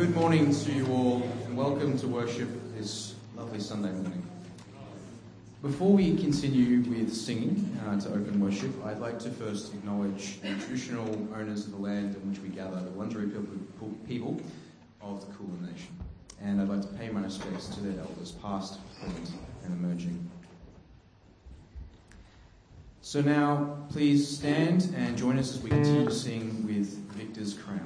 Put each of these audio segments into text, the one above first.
Good morning to you all, and welcome to worship this lovely Sunday morning. Before we continue with singing to open worship, I'd like to first acknowledge the traditional owners of the land in which we gather, the Wurundjeri people of the Kulin Nation. And I'd like to pay my respects to their elders, past, present, and emerging. So now, please stand and join us as we continue to sing with Victor's Crown.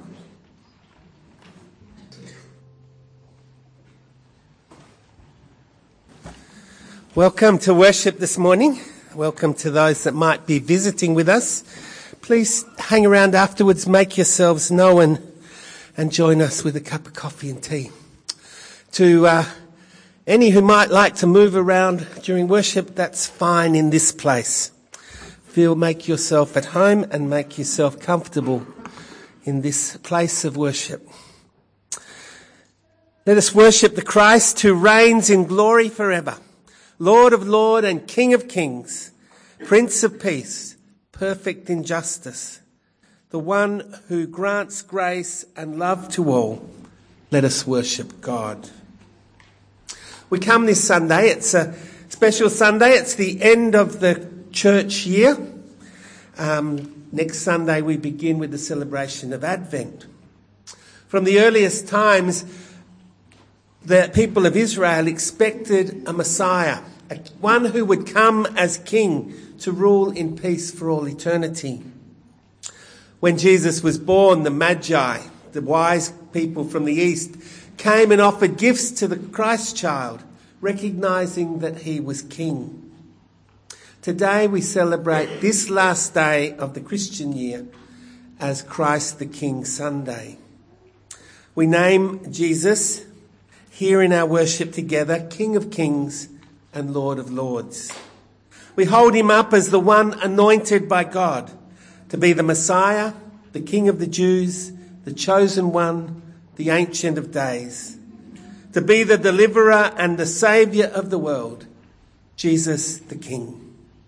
Welcome to worship this morning. Welcome to those that might be visiting with us. Please hang around afterwards, make yourselves known, and join us with a cup of coffee and tea. To any who might like to move around during worship, that's fine in this place. Make yourself at home and make yourself comfortable in this place of worship. Let us worship the Christ who reigns in glory forever. Lord of Lords and King of Kings, Prince of Peace, perfect in justice, the one who grants grace and love to all. Let us worship God. We come this Sunday. It's a special Sunday. It's the end of the church year. Next Sunday we begin with the celebration of Advent. From the earliest times, the people of Israel expected a Messiah, one who would come as king to rule in peace for all eternity. When Jesus was born, the Magi, the wise people from the east, came and offered gifts to the Christ child, recognising that he was king. Today we celebrate this last day of the Christian year as Christ the King Sunday. We name Jesus here in our worship together, King of Kings and Lord of Lords. We hold him up as the one anointed by God to be the Messiah, the King of the Jews, the chosen one, the Ancient of Days, to be the deliverer and the saviour of the world, Jesus the King.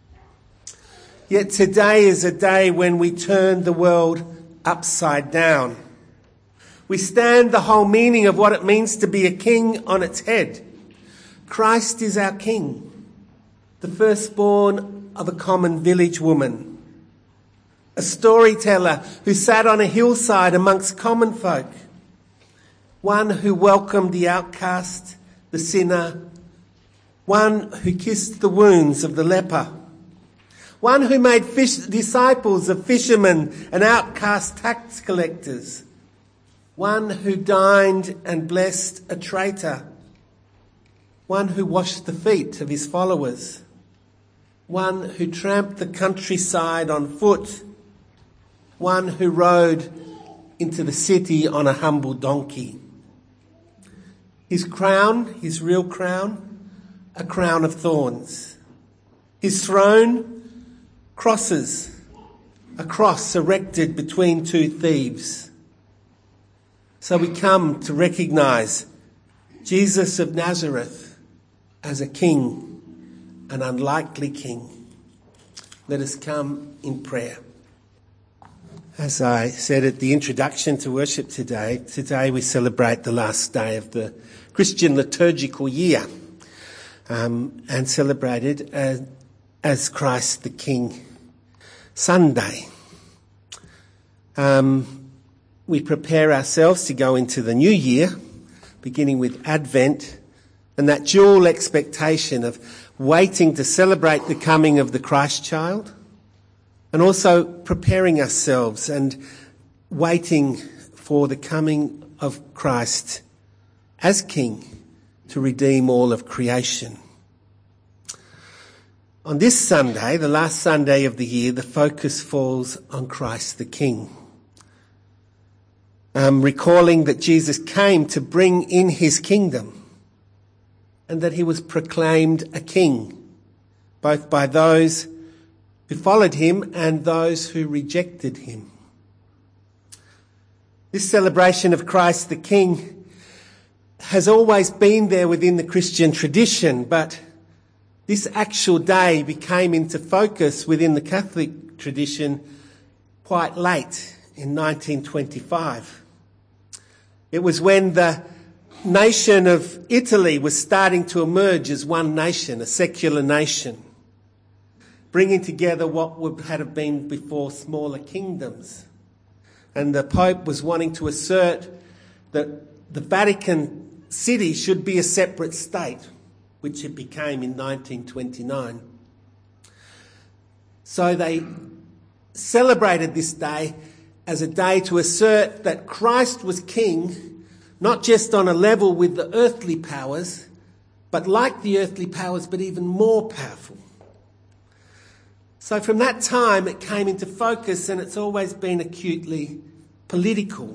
Yet today is a day when we turn the world upside down. We stand the whole meaning of what it means to be a king on its head. Christ is our king, the firstborn of a common village woman, a storyteller who sat on a hillside amongst common folk, one who welcomed the outcast, the sinner, one who kissed the wounds of the leper, one who made disciples of fishermen and outcast tax collectors, one who dined and blessed a traitor, one who washed the feet of his followers, one who tramped the countryside on foot, one who rode into the city on a humble donkey. His crown, his real crown, a crown of thorns. His throne, crosses, a cross erected between two thieves. So we come to recognise Jesus of Nazareth as a king, an unlikely king. Let us come in prayer. As I said at the introduction to worship today we celebrate the last day of the Christian liturgical year, and celebrated as Christ the King Sunday. We prepare ourselves to go into the new year, beginning with Advent, and that dual expectation of waiting to celebrate the coming of the Christ child, and also preparing ourselves and waiting for the coming of Christ as King to redeem all of creation. On this Sunday, the last Sunday of the year, the focus falls on Christ the King. Recalling that Jesus came to bring in his kingdom and that he was proclaimed a king, both by those who followed him and those who rejected him. This celebration of Christ the King has always been there within the Christian tradition, but this actual day became into focus within the Catholic tradition quite late in 1925. It was when the nation of Italy was starting to emerge as one nation, a secular nation, bringing together what would have been before smaller kingdoms. And the Pope was wanting to assert that the Vatican City should be a separate state, which it became in 1929. So they celebrated this day as a day to assert that Christ was king, not just on a level with the earthly powers, but like the earthly powers, but even more powerful. So from that time it came into focus, and it's always been acutely political.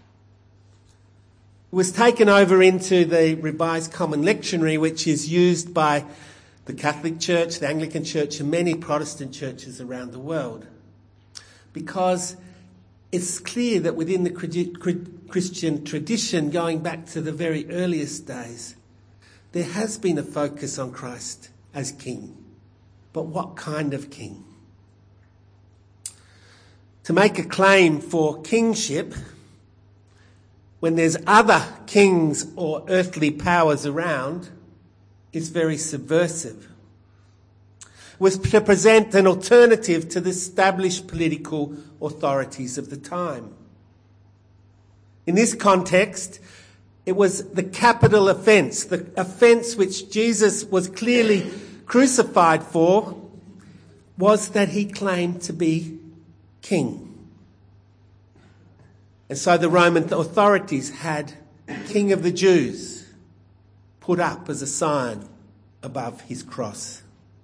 It was taken over into the Revised Common Lectionary, which is used by the Catholic Church, the Anglican Church, and many Protestant churches around the world, because it's clear that within the Christian tradition, going back to the very earliest days, there has been a focus on Christ as king. But what kind of king? To make a claim for kingship when there's other kings or earthly powers around is very subversive. Was to present an alternative to the established political authorities of the time. In this context, it was the capital offence, the offence which Jesus was clearly crucified for, was that he claimed to be king. And so the Roman authorities had King of the Jews put up as a sign above his cross.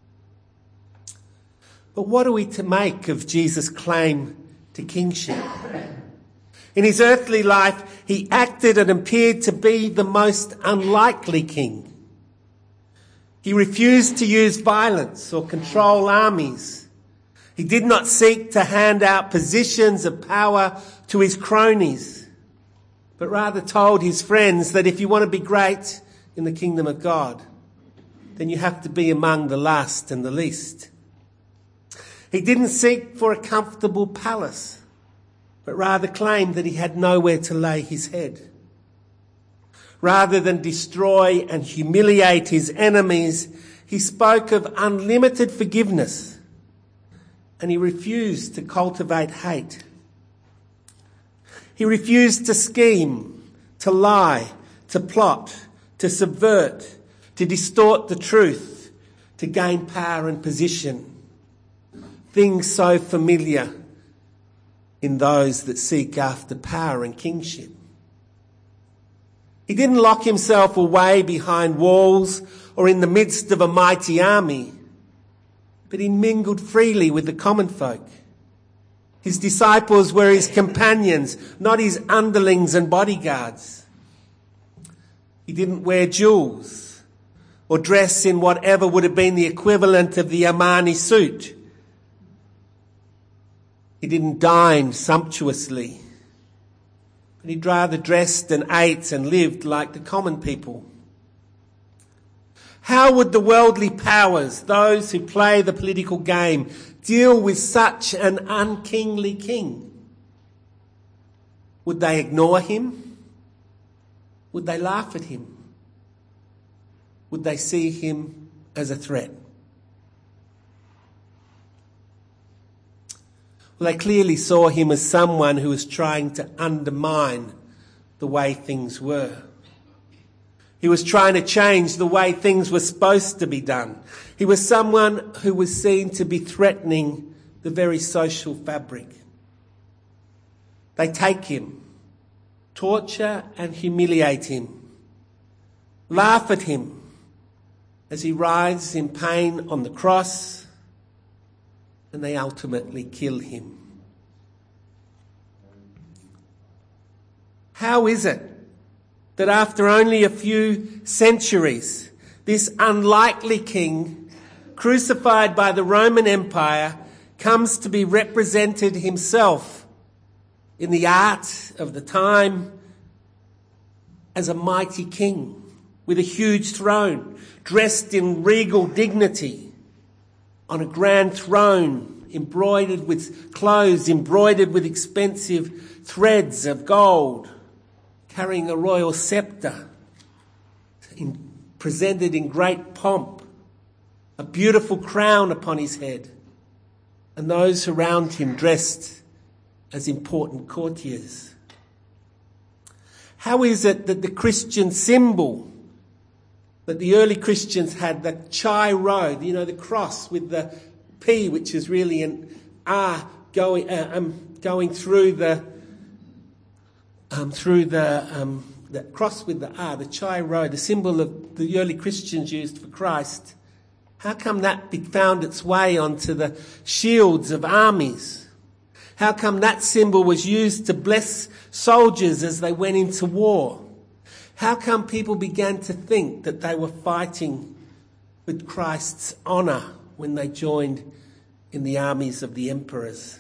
But what are we to make of Jesus' claim to kingship? In his earthly life, he acted and appeared to be the most unlikely king. He refused to use violence or control armies. He did not seek to hand out positions of power to his cronies, but rather told his friends that if you want to be great in the kingdom of God, then you have to be among the last and the least. He didn't seek for a comfortable palace, but rather claimed that he had nowhere to lay his head. Rather than destroy and humiliate his enemies, he spoke of unlimited forgiveness, and he refused to cultivate hate. He refused to scheme, to lie, to plot, to subvert, to distort the truth, to gain power and position. Things so familiar in those that seek after power and kingship. He didn't lock himself away behind walls or in the midst of a mighty army, but he mingled freely with the common folk. His disciples were his companions, not his underlings and bodyguards. He didn't wear jewels or dress in whatever would have been the equivalent of the Armani suit. He didn't dine sumptuously, but he'd rather dressed and ate and lived like the common people. How would the worldly powers, those who play the political game, deal with such an unkingly king? Would they ignore him? Would they laugh at him? Would they see him as a threat? Well, they clearly saw him as someone who was trying to undermine the way things were. He was trying to change the way things were supposed to be done. He was someone who was seen to be threatening the very social fabric. They take him, torture and humiliate him, laugh at him as he writhes in pain on the cross, and they ultimately kill him. How is it that after only a few centuries, this unlikely king, crucified by the Roman Empire, comes to be represented himself in the art of the time as a mighty king with a huge throne, dressed in regal dignity, on a grand throne, embroidered with clothes, embroidered with expensive threads of gold, carrying a royal sceptre, presented in great pomp, a beautiful crown upon his head, and those around him dressed as important courtiers. How is it that the Christian symbol that the early Christians had, the Chi Rho, the cross with the P, which is really an R going through the cross with the R, the Chi Rho, the symbol of the early Christians used for Christ. How come that found its way onto the shields of armies? How come that symbol was used to bless soldiers as they went into war? How come people began to think that they were fighting with Christ's honour when they joined in the armies of the emperors?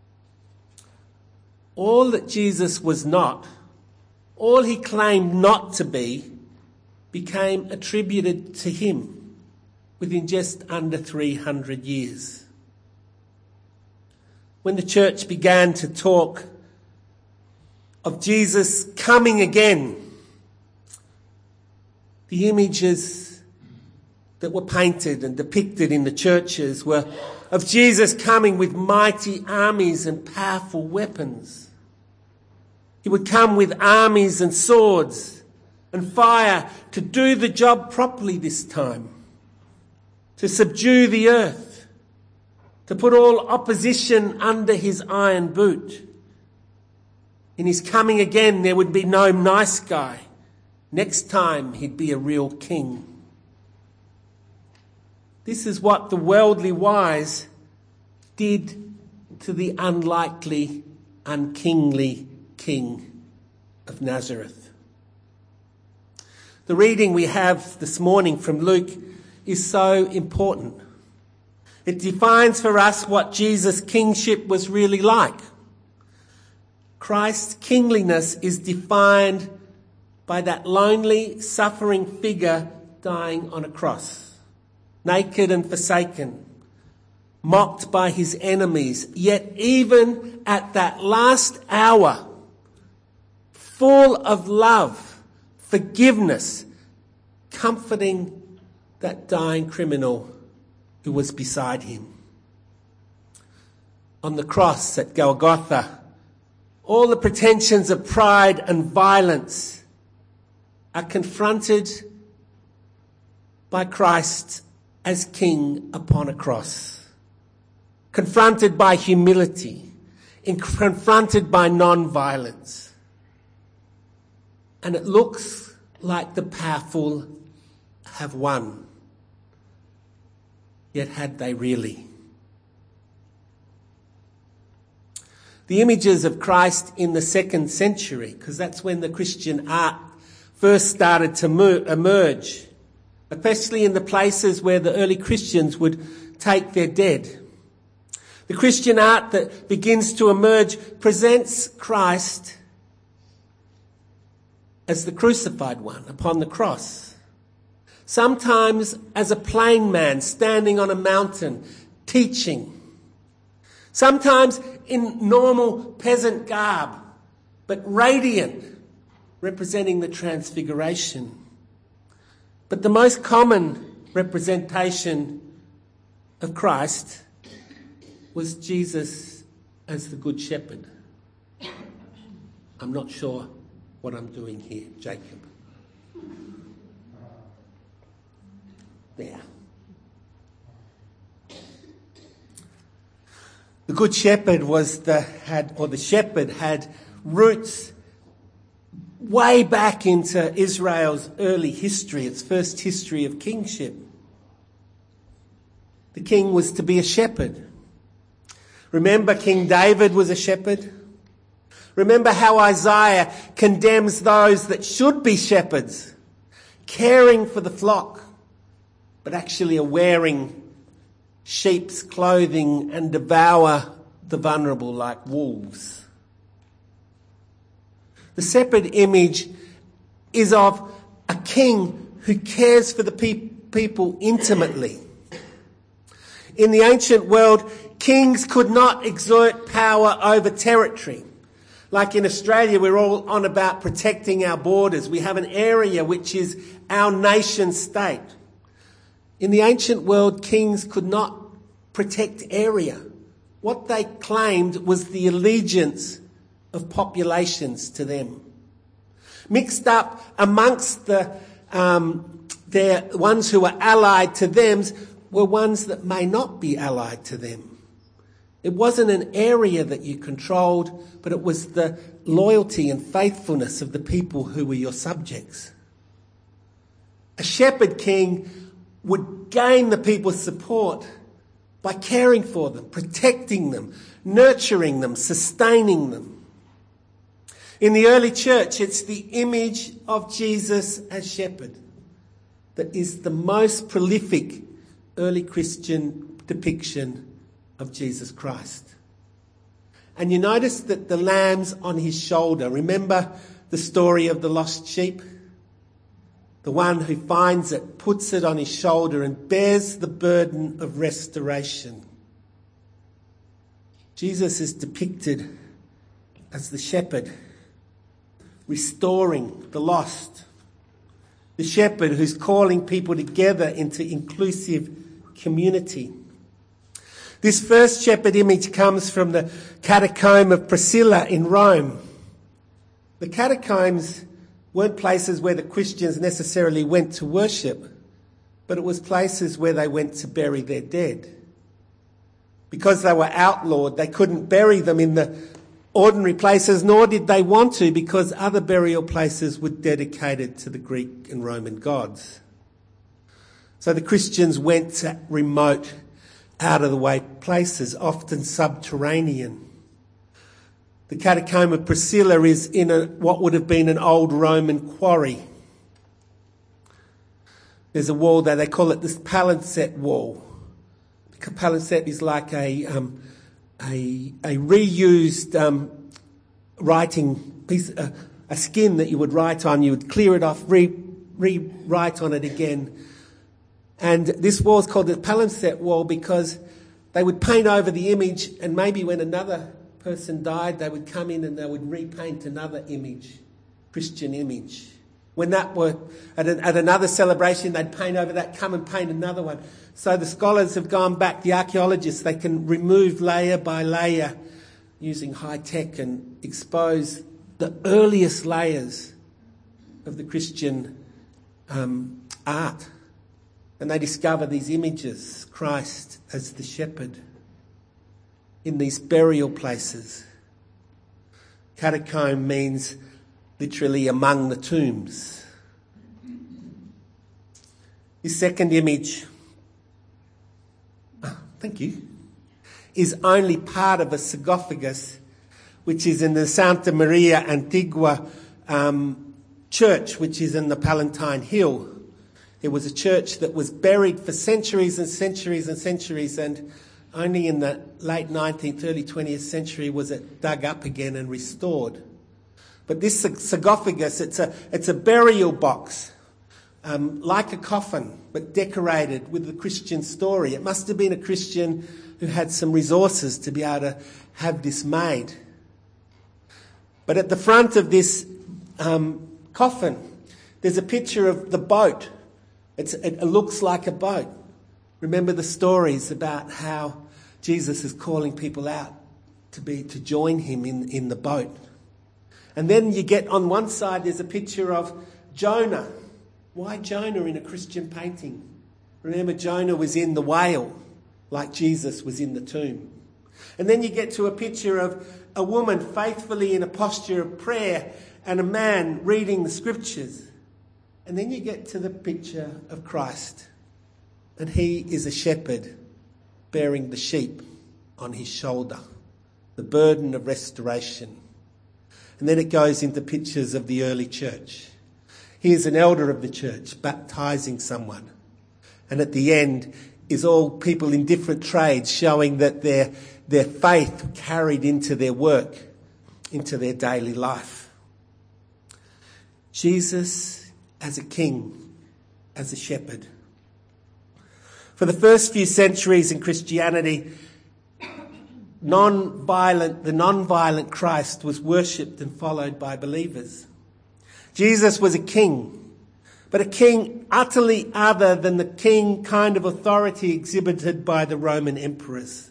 All that Jesus was not, all he claimed not to be, became attributed to him within just under 300 years. When the church began to talk of Jesus coming again, the images that were painted and depicted in the churches were of Jesus coming with mighty armies and powerful weapons. He would come with armies and swords and fire to do the job properly this time, to subdue the earth, to put all opposition under his iron boot. In his coming again, there would be no nice guy. Next time, he'd be a real king. This is what the worldly wise did to the unlikely, unkingly King of Nazareth. The reading we have this morning from Luke is so important. It defines for us what Jesus' kingship was really like. Christ's kingliness is defined by that lonely, suffering figure dying on a cross, naked and forsaken, mocked by his enemies, yet even at that last hour, full of love, forgiveness, comforting that dying criminal who was beside him. On the cross at Golgotha, all the pretensions of pride and violence are confronted by Christ as King upon a cross, confronted by humility, and confronted by non-violence. And it looks like the powerful have won. Yet had they really? The images of Christ in the 2nd century, because that's when the Christian art first started to emerge, especially in the places where the early Christians would take their dead. The Christian art that begins to emerge presents Christ as the crucified one upon the cross. Sometimes as a plain man standing on a mountain teaching. Sometimes in normal peasant garb, but radiant, representing the transfiguration. But the most common representation of Christ was Jesus as the Good Shepherd. I'm not sure what I'm doing here, Jacob. There. The Good Shepherd the shepherd had roots way back into Israel's early history, its first history of kingship. The king was to be a shepherd. Remember, King David was a shepherd. Remember how Isaiah condemns those that should be shepherds, caring for the flock, but actually are wearing sheep's clothing and devour the vulnerable like wolves. The shepherd image is of a king who cares for the people intimately. In the ancient world, kings could not exert power over territory. Like in Australia, we're all on about protecting our borders. We have an area which is our nation state. In the ancient world, kings could not protect area. What they claimed was the allegiance of populations to them. Mixed up amongst their ones who were allied to them were ones that may not be allied to them. It wasn't an area that you controlled, but it was the loyalty and faithfulness of the people who were your subjects. A shepherd king would gain the people's support by caring for them, protecting them, nurturing them, sustaining them. In the early church, it's the image of Jesus as shepherd that is the most prolific early Christian depiction of Jesus Christ. And you notice that the lamb's on his shoulder. Remember the story of the lost sheep? The one who finds it, puts it on his shoulder and bears the burden of restoration. Jesus is depicted as the shepherd, restoring the lost. The shepherd who's calling people together into inclusive community. This first shepherd image comes from the Catacomb of Priscilla in Rome. The catacombs weren't places where the Christians necessarily went to worship, but it was places where they went to bury their dead. Because they were outlawed, they couldn't bury them in the ordinary places, nor did they want to, because other burial places were dedicated to the Greek and Roman gods. So the Christians went to remote, out-of-the-way places, often subterranean. The Catacomb of Priscilla is in what would have been an old Roman quarry. There's a wall there, they call it the palimpsest wall. The palimpsest is like a reused writing piece, a skin that you would write on. You would clear it off, rewrite on it again. And this wall is called the palimpsest wall because they would paint over the image, and maybe when another person died, they would come in and they would repaint another image, Christian image. When that were at another celebration, they'd paint over that, come and paint another one. So the scholars have gone back, the archaeologists, they can remove layer by layer using high tech and expose the earliest layers of the Christian art. And they discover these images, Christ as the shepherd, in these burial places. Catacomb means literally among the tombs. This second image, thank you, is only part of a sarcophagus which is in the Santa Maria Antigua church, which is in the Palatine Hill. It was a church that was buried for centuries and centuries and centuries, and only in the late 19th, early 20th century was it dug up again and restored. But this sarcophagus, it's a burial box, like a coffin, but decorated with the Christian story. It must have been a Christian who had some resources to be able to have this made. But at the front of this coffin, there's a picture of the boat. It looks like a boat. Remember the stories about how Jesus is calling people out to join him in the boat. And then you get on one side, there's a picture of Jonah. Why Jonah in a Christian painting? Remember, Jonah was in the whale, like Jesus was in the tomb. And then you get to a picture of a woman faithfully in a posture of prayer and a man reading the scriptures. And then you get to the picture of Christ. And he is a shepherd bearing the sheep on his shoulder, the burden of restoration. And then it goes into pictures of the early church. Here's an elder of the church baptising someone. And at the end is all people in different trades showing that their faith carried into their work, into their daily life. Jesus as a king, as a shepherd. For the first few centuries in Christianity, the non-violent Christ was worshipped and followed by believers. Jesus was a king, but a king utterly other than the king kind of authority exhibited by the Roman emperors.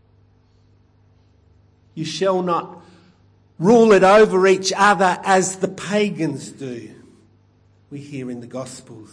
You shall not rule it over each other as the pagans do, we hear in the Gospels.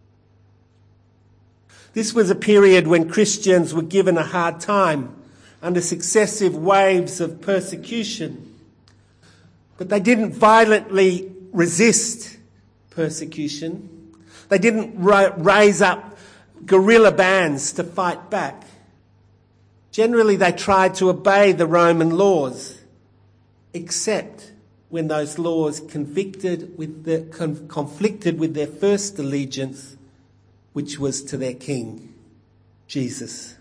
This was a period when Christians were given a hard time under successive waves of persecution. But they didn't violently resist persecution. They didn't raise up guerrilla bands to fight back. Generally, they tried to obey the Roman laws, except when those laws conflicted with their first allegiance, which was to their king, Jesus.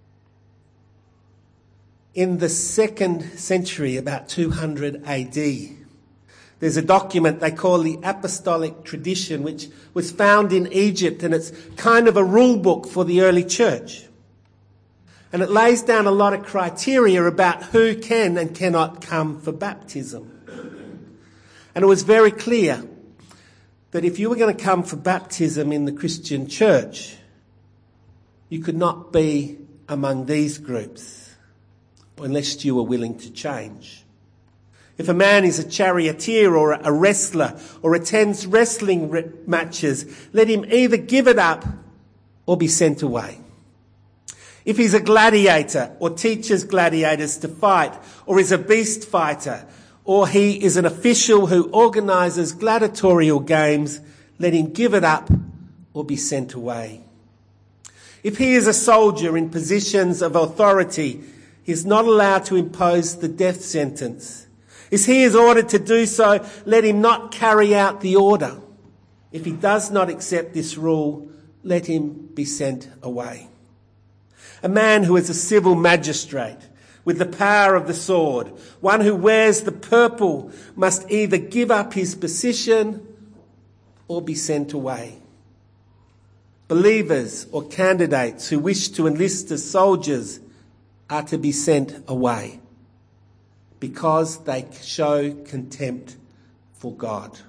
In the 2nd century, about 200 AD, there's a document they call the Apostolic Tradition, which was found in Egypt, and it's kind of a rule book for the early church. And it lays down a lot of criteria about who can and cannot come for baptism. And it was very clear that if you were going to come for baptism in the Christian church, you could not be among these groups unless you were willing to change. If a man is a charioteer or a wrestler or attends wrestling matches, let him either give it up or be sent away. If he's a gladiator or teaches gladiators to fight, or is a beast fighter, or he is an official who organises gladiatorial games, let him give it up or be sent away. If he is a soldier in positions of authority, he is not allowed to impose the death sentence. If he is ordered to do so, let him not carry out the order. If he does not accept this rule, let him be sent away. A man who is a civil magistrate with the power of the sword, one who wears the purple, must either give up his position or be sent away. Believers or candidates who wish to enlist as soldiers are to be sent away because they show contempt for God.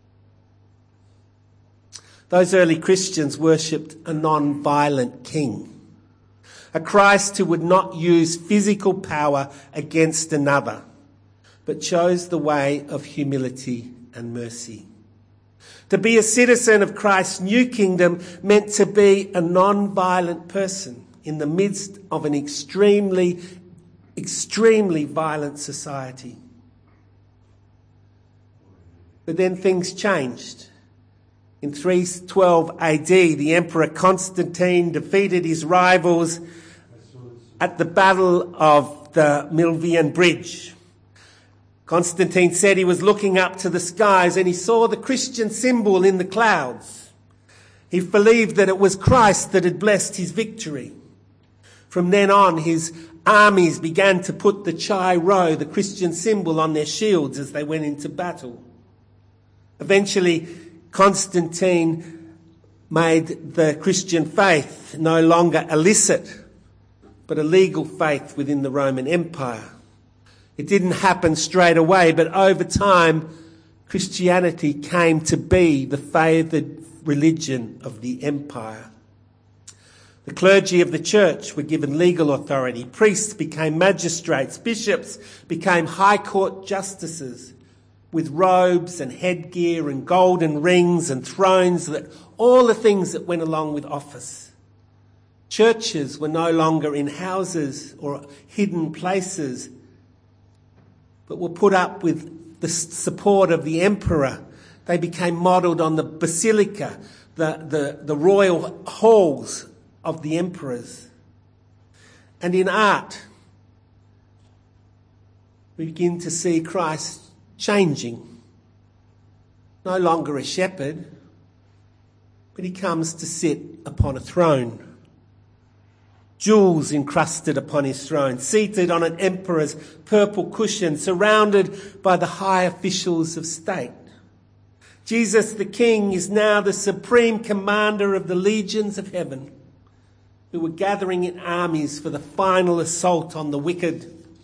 Those early Christians worshipped a non-violent king, a Christ who would not use physical power against another, but chose the way of humility and mercy. To be a citizen of Christ's new kingdom meant to be a non-violent person in the midst of an extremely violent society. But then things changed. In 312 AD, the Emperor Constantine defeated his rivals at the Battle of the Milvian Bridge. Constantine said he was looking up to the skies and he saw the Christian symbol in the clouds. He believed that it was Christ that had blessed his victory. From then on, his armies began to put the Chi Rho, the Christian symbol, on their shields as they went into battle. Eventually, Constantine made the Christian faith no longer illicit, but a legal faith within the Roman Empire. It didn't happen straight away, but over time, Christianity came to be the favoured religion of the empire. The clergy of the church were given legal authority. Priests became magistrates. Bishops became high court justices with robes and headgear and golden rings and thrones, all the things that went along with office. Churches were no longer in houses or hidden places, but were put up with the support of the emperor. They became modelled on the basilica, the royal halls of the emperors. And in art, we begin to see Christ changing. No longer a shepherd, but he comes to sit upon a throne. Jewels encrusted upon his throne, seated on an emperor's purple cushion, surrounded by the high officials of state. Jesus the King is now the supreme commander of the legions of heaven, who were gathering in armies for the final assault on the wicked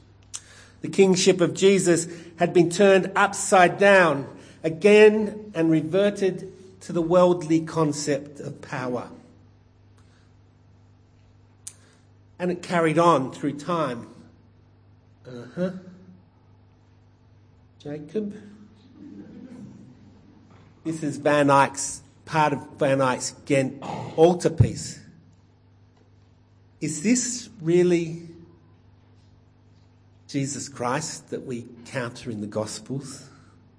The kingship of Jesus had been turned upside down again and reverted to the worldly concept of power. And it carried on through time. Jacob. This is part of Van Eyck's Ghent altarpiece. Is this really Jesus Christ that we encounter in the Gospels?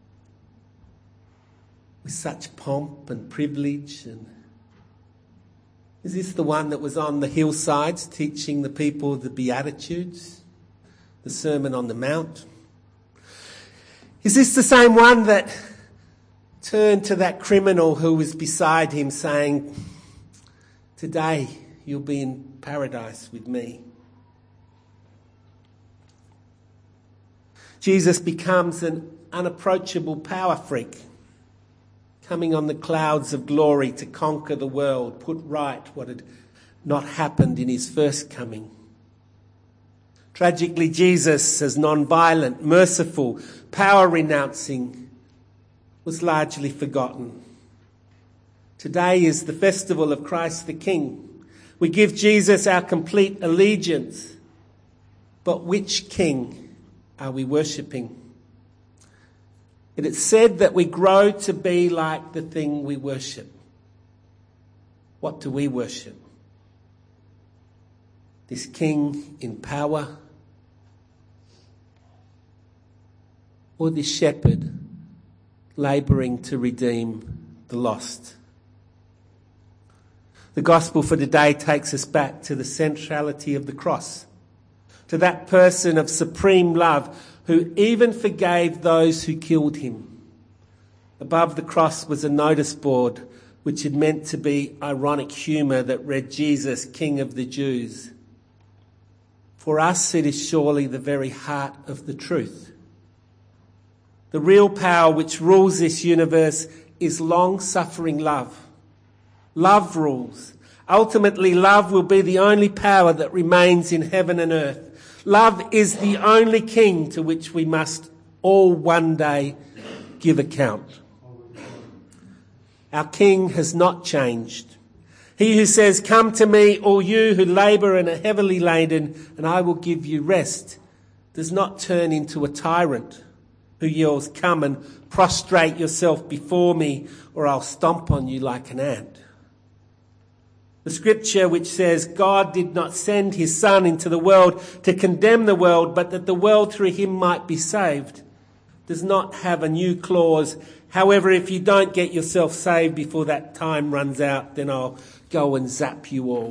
With such pomp and privilege, and is this the one that was on the hillsides teaching the people the Beatitudes, the Sermon on the Mount? Is this the same one that turned to that criminal who was beside him saying, "Today you'll be in paradise with me"? Jesus becomes an unapproachable power freak, coming on the clouds of glory to conquer the world, put right what had not happened in his first coming. Tragically, Jesus, as non-violent, merciful, power-renouncing, was largely forgotten. Today is the festival of Christ the King. We give Jesus our complete allegiance. But which King are we worshipping? It is said that we grow to be like the thing we worship. What do we worship? This King in power? Or this shepherd labouring to redeem the lost? The gospel for today takes us back to the centrality of the cross, to that person of supreme love who even forgave those who killed him. Above the cross was a notice board which had meant to be ironic humour that read, "Jesus, King of the Jews." For us, it is surely the very heart of the truth. The real power which rules this universe is long-suffering love. Love rules. Ultimately, love will be the only power that remains in heaven and earth. Love is the only king to which we must all one day give account. Our King has not changed. He who says, "Come to me, all you who labour and are heavily laden, and I will give you rest," does not turn into a tyrant who yells, "Come and prostrate yourself before me, or I'll stomp on you like an ant." The scripture which says God did not send his Son into the world to condemn the world, but that the world through him might be saved, does not have a new clause. However, if you don't get yourself saved before that time runs out, then I'll go and zap you all.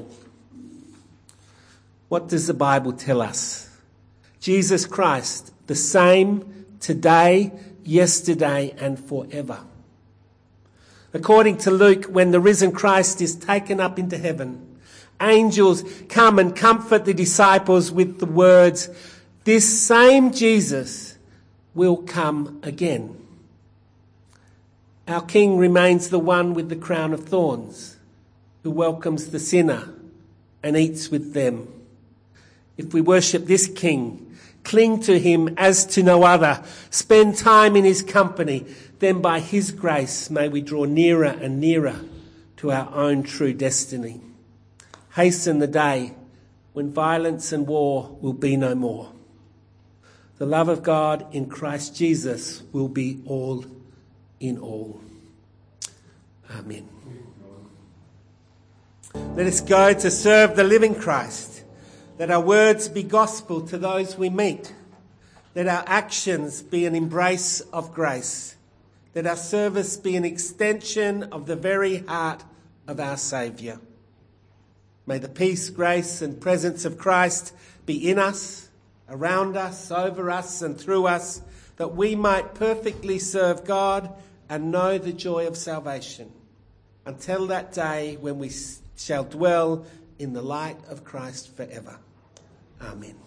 What does the Bible tell us? Jesus Christ, the same today, yesterday, and forever. According to Luke, when the risen Christ is taken up into heaven, angels come and comfort the disciples with the words, "This same Jesus will come again." Our King remains the one with the crown of thorns, who welcomes the sinner and eats with them. If we worship this King, cling to him as to no other, spend time in his company, then by his grace may we draw nearer and nearer to our own true destiny. Hasten the day when violence and war will be no more. The love of God in Christ Jesus will be all in all. Amen. Let us go to serve the living Christ. Let our words be gospel to those we meet. Let our actions be an embrace of grace. Let our service be an extension of the very heart of our Saviour. May the peace, grace and presence of Christ be in us, around us, over us and through us, that we might perfectly serve God and know the joy of salvation, until that day when we shall dwell in the light of Christ forever. Amen.